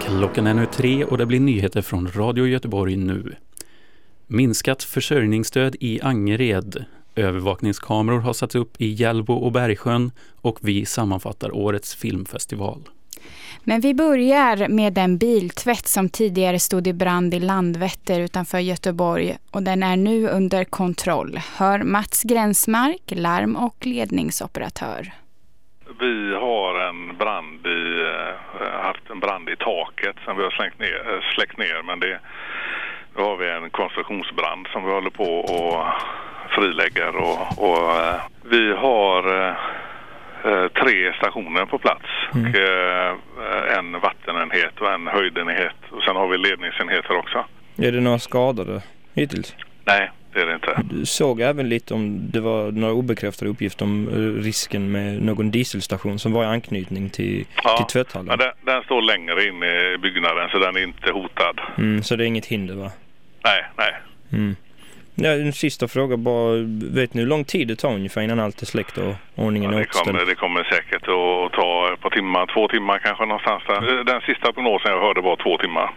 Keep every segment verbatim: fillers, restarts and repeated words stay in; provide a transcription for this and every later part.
Klockan är nu tre och det blir nyheter från Radio Göteborg nu. Minskat försörjningsstöd i Angered. Övervakningskameror har satts upp i Hjällbo och Bergsjön och vi sammanfattar årets filmfestival. Men vi börjar med den biltvätt som tidigare stod i brand i Landvetter utanför Göteborg och den är nu under kontroll. Hör Mats Gränsmark, larm- och ledningsoperatör. Vi har en brand i, haft en brand i taket som vi har slängt ner, släckt ner, men det, då har vi en konstruktionsbrand som vi håller på och frilägger och, och vi har eh, tre stationer på plats mm. och eh, en vattenenhet och en höjdenhet och sen har vi ledningsenheter också. Är det några skadade hittills? Nej, det är det inte. Du såg även lite om det var några obekräftade uppgifter om risken med någon dieselstation som var i anknytning till, ja, till tvätthallen. Ja, den, den står längre in i byggnaden så den är inte hotad. Mm, så det är inget hinder, va? Nej, nej. Mm. Ja, en sista fråga bara. Vet ni hur lång tid det tar ungefär innan allt är släckt och ordningen ja, är det kommer, återställd? det kommer säkert att ta ett par timmar, två timmar kanske någonstans där. Den sista prognosen jag hörde var två timmar.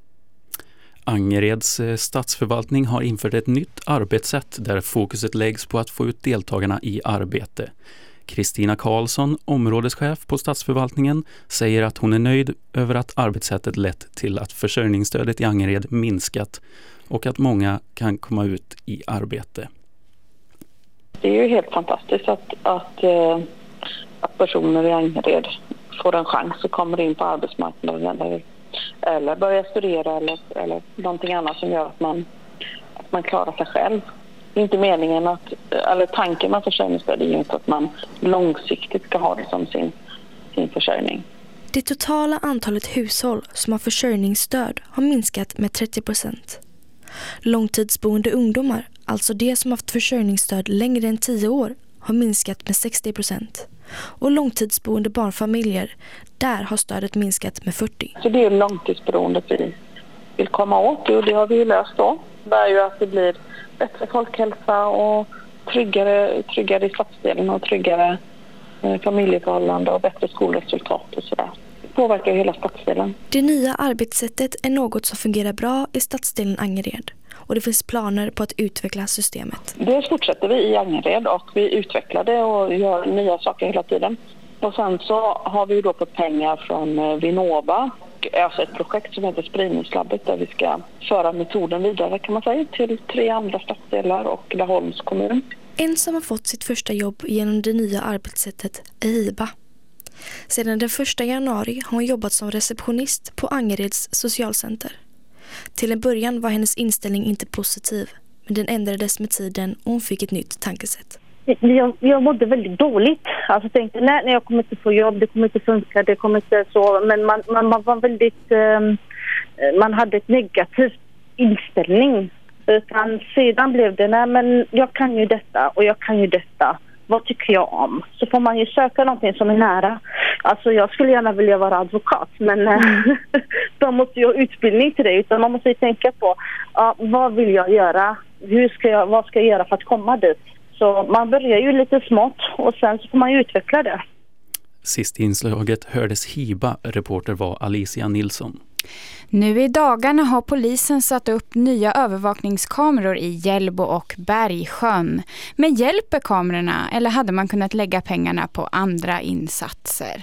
Angereds stadsförvaltning har infört ett nytt arbetssätt där fokuset läggs på att få ut deltagarna i arbete. Kristina Karlsson, områdeschef på stadsförvaltningen, säger att hon är nöjd över att arbetssättet lett till att försörjningsstödet i Angered minskat och att många kan komma ut i arbete. Det är ju helt fantastiskt att, att, att personer i Angered får en chans att komma in på arbetsmarknaden eller, eller börja studera eller, eller någonting annat som gör att man, att man klarar sig själv. Det är inte meningen att, eller tanken med försörjningsstöd är ju inte att man långsiktigt ska ha det som sin, sin försörjning. Det totala antalet hushåll som har försörjningsstöd har minskat med trettio procent. Långtidsboende ungdomar, alltså de som haft försörjningsstöd längre än tio år, har minskat med sextio procent. Och långtidsboende barnfamiljer, där har stödet minskat med fyrtio procent. Så det är långtidsberoende vi vill komma åt och det har vi ju löst då. Det är ju att det blir bättre folkhälsa och tryggare, tryggare i stadsdelen och tryggare eh, familjeförhållande och bättre skolresultat och sådär. Det påverkar hela stadsdelen. Det nya arbetssättet är något som fungerar bra i stadsdelen Angered och det finns planer på att utveckla systemet. Det fortsätter vi i Angered och vi utvecklar det och gör nya saker hela tiden. Och sen så har vi då fått pengar från Vinnova och alltså ett projekt som heter Spridningslabbet där vi ska föra metoden vidare kan man säga till tre andra stadsdelar och Laholms kommun. En som har fått sitt första jobb genom det nya arbetssättet är Hiba. Sedan den första januari har hon jobbat som receptionist på Angereds socialcenter. Till en början var hennes inställning inte positiv, men den ändrades med tiden och hon fick ett nytt tankesätt. Jag, jag mådde väldigt dåligt. Alltså tänkte, nej, nej, jag kommer inte få jobb, det kommer inte funka, det kommer inte så. Men man, man, man var väldigt, um, man hade ett negativt inställning. Utan sedan blev det, nej men jag kan ju detta och jag kan ju detta. Vad tycker jag om? Så får man ju söka någonting som är nära. Alltså jag skulle gärna vilja vara advokat, men mm. de måste ju ha utbildning till det. Utan man måste ju tänka på, ja, vad vill jag göra? Hur ska jag, vad ska jag göra för att komma dit? Så man börjar ju lite smått och sen så får man ju utveckla det. Sist i inslaget hördes Hiba, reporter var Alicia Nilsson. Nu i dagarna har polisen satt upp nya övervakningskameror i Hjällbo och Bergsjön. Men hjälper kamerorna eller hade man kunnat lägga pengarna på andra insatser?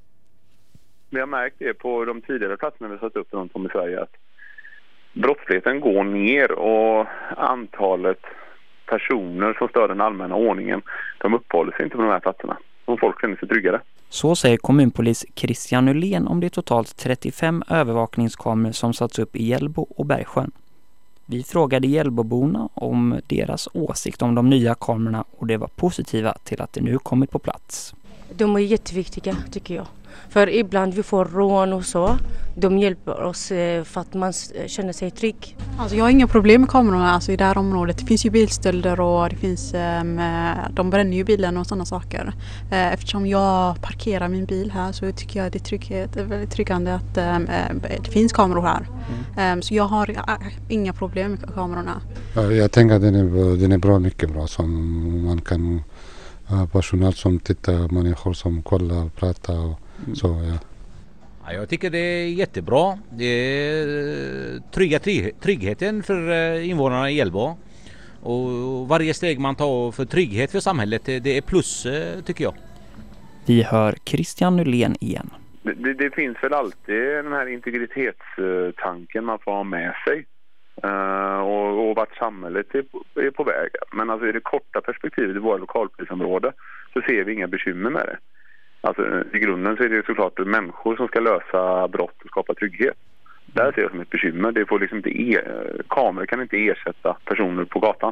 Vi har märkt det på de tidigare platserna vi satt upp runt om i Sverige att brottsligheten går ner och antalet personer som stör den allmänna ordningen, de uppehåller sig inte på de här platserna. Och folk känner sig tryggare. Så säger kommunpolis Christian Nylén om det totalt trettiofem övervakningskameror som satts upp i Hjällbo och Bergsjön. Vi frågade Hjällboborna om deras åsikt om de nya kamerorna och det var positiva till att det nu kommit på plats. De är jätteviktiga tycker jag. För ibland vi får rån och så. De hjälper oss för att man känner sig trygg. Alltså jag har inga problem med kamerorna alltså i det här området. Det finns ju bilstölder och det finns, de bränner ju bilen och sådana saker. Eftersom jag parkerar min bil här så tycker jag det är, trygghet, det är väldigt tryggande att det finns kameror här. Mm. Så jag har inga problem med kamerorna. Jag tänker att den är, den är bra, mycket bra. Som man kan ha personal som tittar, människor som kollar och pratar och mm. så, ja. Ja, jag tycker det är jättebra. Det är trygga tryggheten för invånarna i Hjällbo. Och varje steg man tar för trygghet för samhället, det är plus, tycker jag. Vi hör Christian Nylén igen. Det, det finns väl alltid den här integritetstanken man får ha med sig. Uh, och, och vart samhället är på, är på väg. Men alltså i det korta perspektivet i våra lokalpolisområde så ser vi inga bekymmer med det. Alltså i grunden så är det såklart människor som ska lösa brott och skapa trygghet. Där ser jag som ett bekymmer. Det får liksom inte e- kameror kan inte ersätta personer på gatan.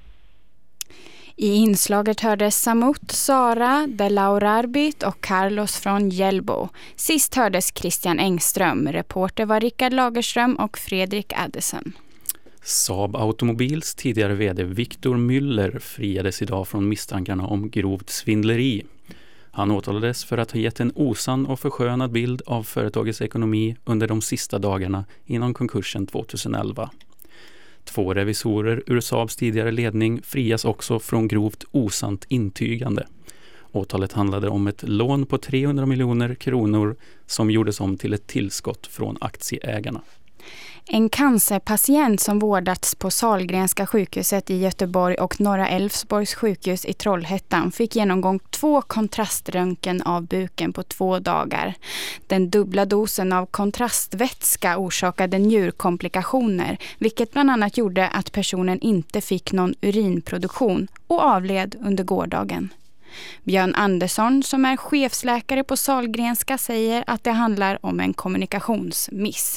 I inslaget hördes Samut, Sara, De Laura Arbit och Carlos från Hjällbo. Sist hördes Christian Engström. Reporter var Rickard Lagerström och Fredrik Addison. Saab Automobils tidigare vd Viktor Müller friades idag från misstankarna om grovt svindleri. Han åtalades för att ha gett en osann och förskönad bild av företagets ekonomi under de sista dagarna innan konkursen tjugoelva. Två revisorer ur Saabs tidigare ledning frias också från grovt osant intygande. Åtalet handlade om ett lån på trehundra miljoner kronor som gjordes om till ett tillskott från aktieägarna. En cancerpatient som vårdats på Sahlgrenska sjukhuset i Göteborg och Norra Älvsborgs sjukhus i Trollhättan fick genomgång två kontraströntgen av buken på två dagar. Den dubbla dosen av kontrastvätska orsakade njurkomplikationer, vilket bland annat gjorde att personen inte fick någon urinproduktion och avled under gårdagen. Björn Andersson, som är chefsläkare på Sahlgrenska, säger att det handlar om en kommunikationsmiss.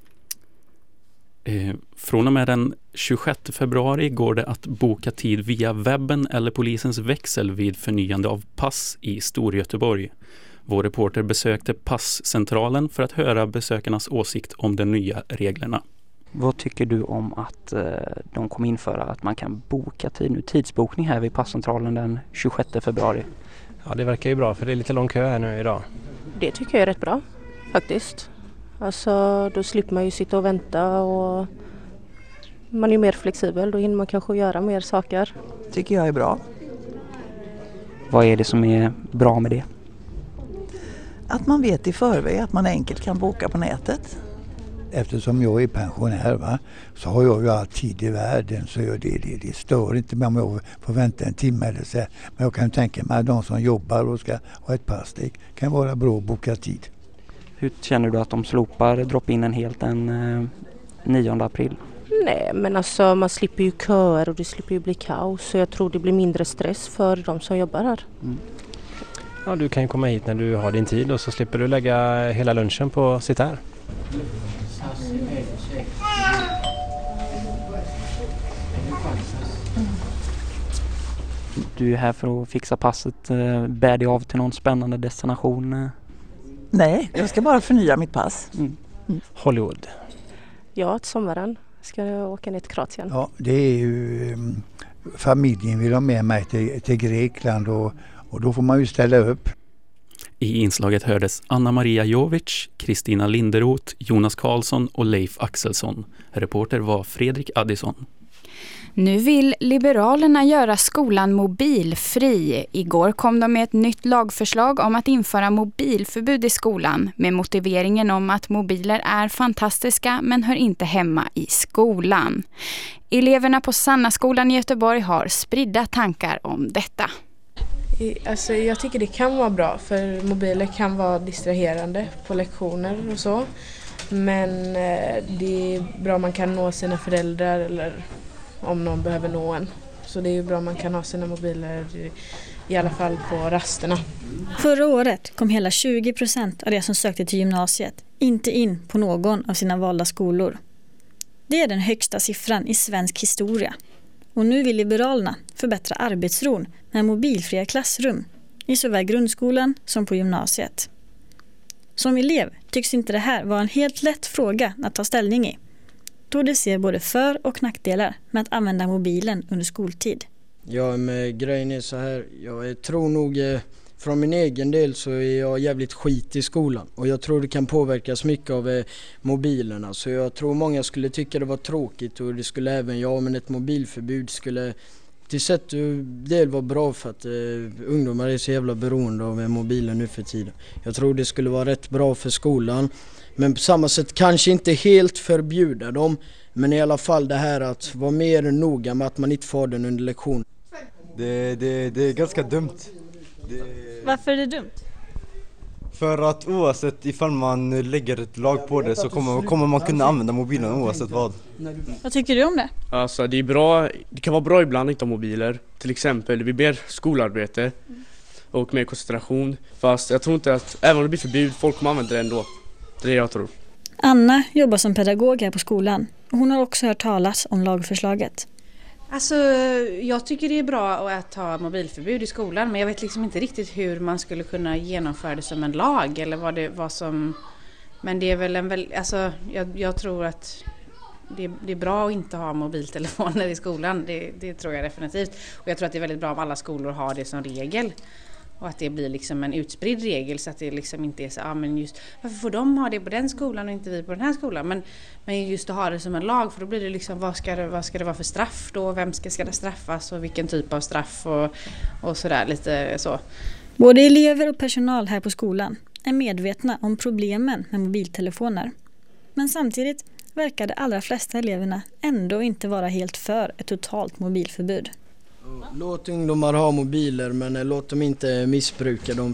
Eh, från och med den tjugosjätte februari går det att boka tid via webben eller polisens växel vid förnyande av pass i Storgöteborg. Vår reporter besökte passcentralen för att höra besökarnas åsikt om de nya reglerna. Vad tycker du om att eh, de kommer införa att man kan boka tid nu? Tidsbokning här vid passcentralen den tjugosjätte februari. Ja, det verkar ju bra för det är lite lång kö här nu idag. Det tycker jag är rätt bra faktiskt. Alltså då slipper man ju sitta och vänta och man är mer flexibel. Då hinner man kanske göra mer saker. Tycker jag är bra. Vad är det som är bra med det? Att man vet i förväg att man enkelt kan boka på nätet. Eftersom jag är pensionär, va, så har jag ju all tid i världen, så jag det, det, det stör inte mig om jag får vänta en timme eller så. Men jag kan tänka mig att de som jobbar och ska ha ett pass, det kan vara bra att boka tid. Hur känner du att de slopar drop-inen helt den eh, nionde april? Nej, men alltså man slipper ju köer och det slipper ju bli kaos. Så jag tror det blir mindre stress för de som jobbar här. Mm. Ja, du kan ju komma hit när du har din tid och så slipper du lägga hela lunchen på att sitta här. Du är här för att fixa passet. Bär dig av till någon spännande destination? Nej, jag ska bara förnya mitt pass. Mm. Mm. Hollywood. Ja, till sommaren ska jag åka ner till Kroatien. Ja, det är ju um, familjen vill ha med mig till, till Grekland och, och då får man ju ställa upp. I inslaget hördes Anna-Maria Jovic, Kristina Linderoth, Jonas Karlsson och Leif Axelsson. Reporter var Fredrik Addison. Nu vill Liberalerna göra skolan mobilfri. Igår kom de med ett nytt lagförslag om att införa mobilförbud i skolan med motiveringen om att mobiler är fantastiska men hör inte hemma i skolan. Eleverna på Sannaskolan i Göteborg har spridda tankar om detta. Alltså, jag tycker det kan vara bra för mobiler kan vara distraherande på lektioner och så. Men det är bra om man kan nå sina föräldrar eller om någon behöver nå en. Så det är ju bra om man kan ha sina mobiler i alla fall på rasterna. Förra året kom hela tjugo procent av de som sökte till gymnasiet inte in på någon av sina valda skolor. Det är den högsta siffran i svensk historia. Och nu vill Liberalerna förbättra arbetsron med mobilfria klassrum i såväl grundskolan som på gymnasiet. Som elev tycks inte det här vara en helt lätt fråga att ta ställning i, då det ser både för- och nackdelar med att använda mobilen under skoltid. Ja, men grejen är så här, jag tror nog från min egen del så är jag jävligt skit i skolan och jag tror det kan påverkas mycket av mobilerna, så jag tror många skulle tycka det var tråkigt och det skulle även jag, men ett mobilförbud skulle till sätt del var bra för att eh, ungdomar är så jävla beroende av mobilen nu för tiden. Jag tror det skulle vara rätt bra för skolan, men på samma sätt kanske inte helt förbjuda dem, men i alla fall det här att vara mer noga med att man inte får den under lektion. Det, det, det är ganska dumt. Det... Varför är det dumt? För att oavsett ifall man lägger ett lag på det så kommer, kommer man kunna använda mobilen oavsett vad. Vad tycker du om det? Alltså det är bra, det kan vara bra ibland att inte ha mobiler. Till exempel vid mer skolarbete och mer koncentration. Fast jag tror inte att, även om det blir förbud, folk kommer använda det ändå. Det är det jag tror. Anna jobbar som pedagog här på skolan. Hon har också hört talas om lagförslaget. Alltså, jag tycker det är bra att ha mobilförbud i skolan, men jag vet liksom inte riktigt hur man skulle kunna genomföra det som en lag eller vad det var som... Men det är väl en väl... Alltså, jag, jag tror att det, det är bra att inte ha mobiltelefoner i skolan. Det, det tror jag definitivt. Och jag tror att det är väldigt bra om alla skolor har det som regel. Och att det blir liksom en utspridd regel så att det liksom inte är så, ja ah, men just varför får de ha det på den skolan och inte vi på den här skolan? Men, men just att ha det som en lag, för då blir det liksom, vad ska det, vad ska det vara för straff då? Vem ska, ska det straffas och vilken typ av straff och, och sådär lite så. Både elever och personal här på skolan är medvetna om problemen med mobiltelefoner. Men samtidigt verkar de allra flesta eleverna ändå inte vara helt för ett totalt mobilförbud. Låt ungdomar ha mobiler, men låt dem inte missbruka dem.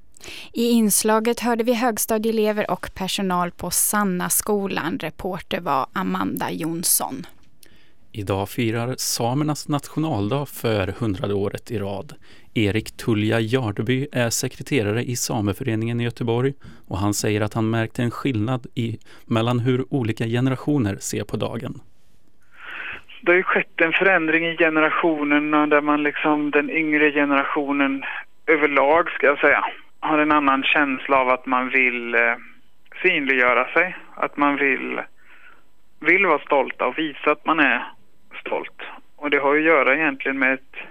I inslaget hörde vi högstadieelever och personal på Sanna skolan. Reporter var Amanda Jonsson. Idag firar samernas nationaldag för hundrade året i rad. Erik Tulja Jardeby är sekreterare i Sameföreningen i Göteborg och han säger att han märkte en skillnad i, mellan hur olika generationer ser på dagen. Det har ju skett en förändring i generationerna där man liksom, den yngre generationen överlag ska jag säga, har en annan känsla av att man vill eh, synliggöra sig. Att man vill, vill vara stolta och visa att man är stolt. Och det har ju att göra egentligen med ett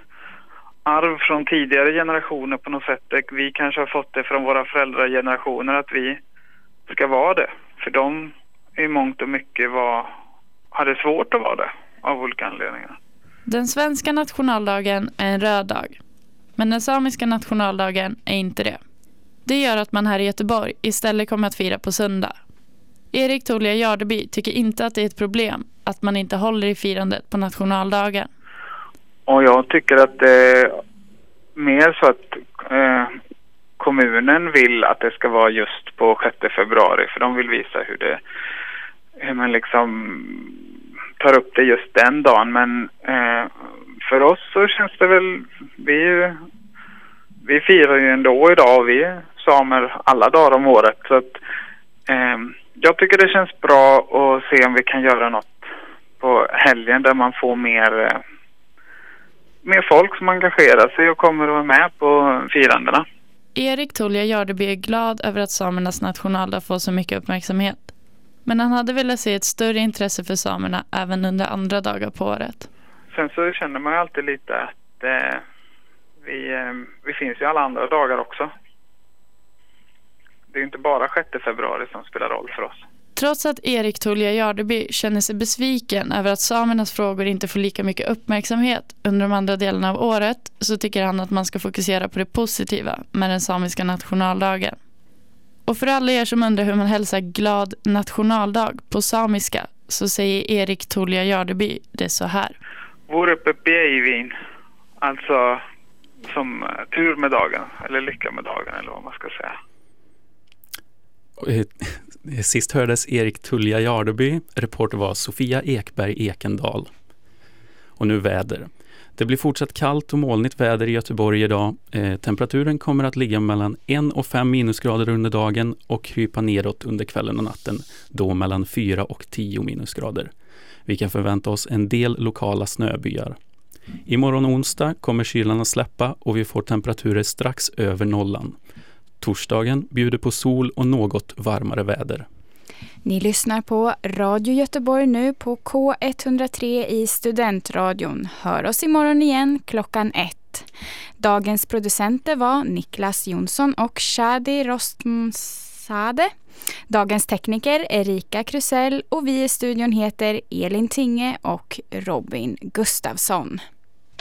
arv från tidigare generationer på något sätt. Vi kanske har fått det från våra föräldragenerationer att vi ska vara det. För de i mångt och mycket var, hade svårt att vara det. Av olika anledningar. Den svenska nationaldagen är en röd dag. Men den samiska nationaldagen är inte det. Det gör att man här i Göteborg istället kommer att fira på söndag. Erik Tulja Jardeby tycker inte att det är ett problem att man inte håller i firandet på nationaldagen. Och jag tycker att det är mer så att eh, kommunen vill att det ska vara just på sjätte februari. För de vill visa hur det hur man liksom tar upp det just den dagen, men eh, för oss så känns det väl, vi ju, vi firar ju ändå idag och vi är samer alla dagar om året, så att eh, jag tycker det känns bra att se om vi kan göra något på helgen där man får mer eh, mer folk som engagerar sig och kommer att vara med på firandena. Erik Tulja Jardeby är glad över att samernas nationaldag får så mycket uppmärksamhet. Men han hade velat se ett större intresse för samerna även under andra dagar på året. Sen så känner man ju alltid lite att eh, vi, eh, vi finns ju alla andra dagar också. Det är ju inte bara sjätte februari som spelar roll för oss. Trots att Erik Tulja Jardeby känner sig besviken över att samernas frågor inte får lika mycket uppmärksamhet under de andra delarna av året, så tycker han att man ska fokusera på det positiva med den samiska nationaldagen. Och för alla er som undrar hur man hälsar glad nationaldag på samiska, så säger Erik Tulja Jardeby det så här. Vore uppe Beivin, alltså som tur med dagen, eller lycka med dagen, eller vad man ska säga. Sist hördes Erik Tulja Jardeby, reporter var Sofia Ekberg Ekendal. Och nu väder. Det blir fortsatt kallt och molnigt väder i Göteborg idag. Eh, temperaturen kommer att ligga mellan en och fem minusgrader under dagen och krypa nedåt under kvällen och natten, då mellan fyra och tio minusgrader. Vi kan förvänta oss en del lokala snöbyar. Imorgon onsdag kommer kylan att släppa och vi får temperaturer strax över nollan. Torsdagen bjuder på sol och något varmare väder. Ni lyssnar på Radio Göteborg nu på K etthundratre i Studentradion. Hör oss imorgon igen klockan ett. Dagens producenter var Niklas Jonsson och Shadi Rostmsade. Dagens tekniker Erika Krusell och vi i studion heter Elin Tinge och Robin Gustafsson.